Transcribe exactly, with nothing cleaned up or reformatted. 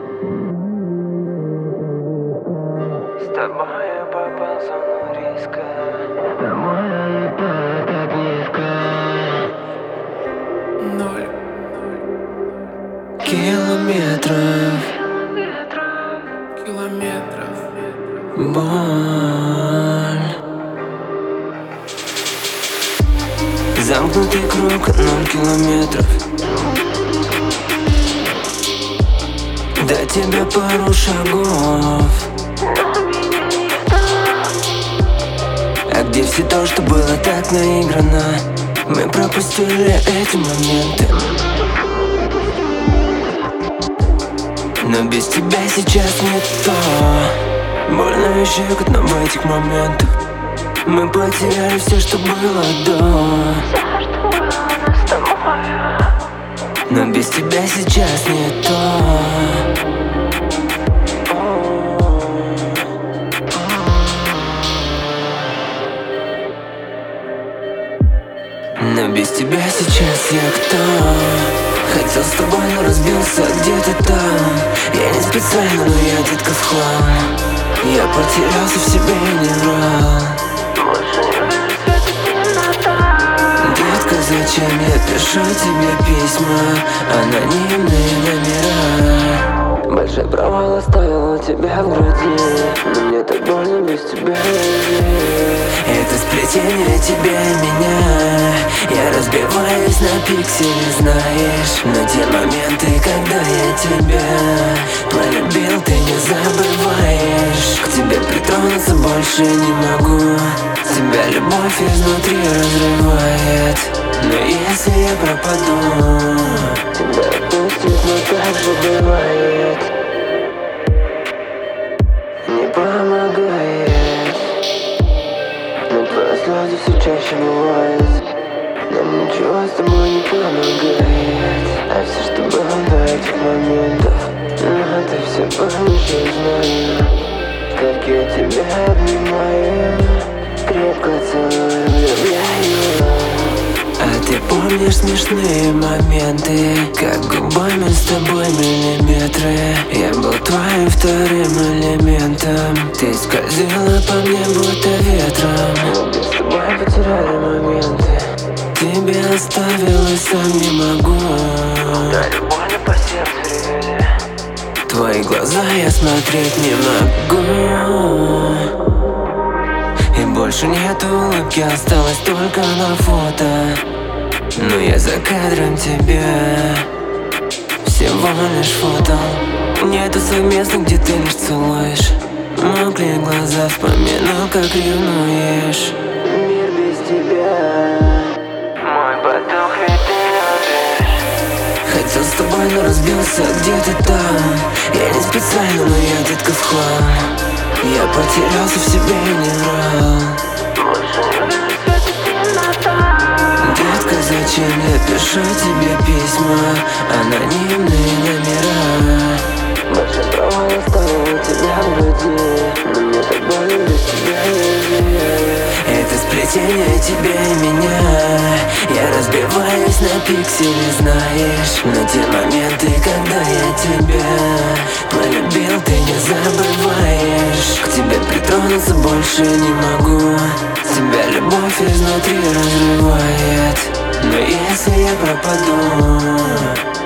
С тобой я попал в зону риска. Домой улетаю так низко. Ноль километров, километров, боль. Замкнутый круг, ноль километров. До тебя пару шагов. А где все то, что было так наиграно? Мы пропустили эти моменты. Но без тебя сейчас не то. Больно и щекотно в этих моментах. Мы потеряли все, что было до. Но без тебя сейчас не то. Но без тебя сейчас я кто? Хотел с тобой, но разбился где-то там. Я не специально, но я детка в хлам. Я потерялся в себе и не врал. Детка, зачем я пишу тебе письма? Анонимные номера. Большой провал оставил у тебя в груди. Но мне так больно без тебя. Это сплетение тебя и меня. Я разбиваюсь на пиксели, знаешь. Но те моменты, когда я тебя полюбил, ты не забываешь. К тебе притронуться больше не могу. Тебя любовь изнутри разрывает. Но если я пропаду, тебя отпустит, но так же бывает. Не помогает. Но твои слезы все чаще бывают. Нам ничего с тобой не помогает. А все, что было до этих моментов, но ты все помнишь, я знаю. Как я тебя обнимаю, крепко целую, влюбляю. А ты помнишь смешные моменты, как губами с тобой миллиметры. Я был твоим вторым элементом. Ты скользила по мне будто ветром. Мы с тобой потеряли моменты. Тебя оставил и сам не могу. Дали больно по сердцу ревели. Твои глаза я смотреть не могу. И больше нет улыбки, осталось только на фото. Но я за кадром тебя всего лишь фото. Нету совместно, где ты лишь целуешь. Мокли глаза, вспоминал, как ревнуешь. Мир без тебя, мой поток, ведь ты любишь. Хотел с тобой, но разбился где-то там. Я не специально, но я детка в хлам. Я потерялся в себе и не врал. Детка, зачем я пишу тебе письма? Анонимные номера. Большой провал оставил у тебя в груди. Но мне так больно без тебя. Это сплетение тебя и меня. Я разбиваюсь на пиксели, знаешь. Но те моменты, когда я тебя полюбил, ты не забываешь. К тебе притронуться больше не могу. Тебя любовь изнутри разрывает. Но если я пропаду,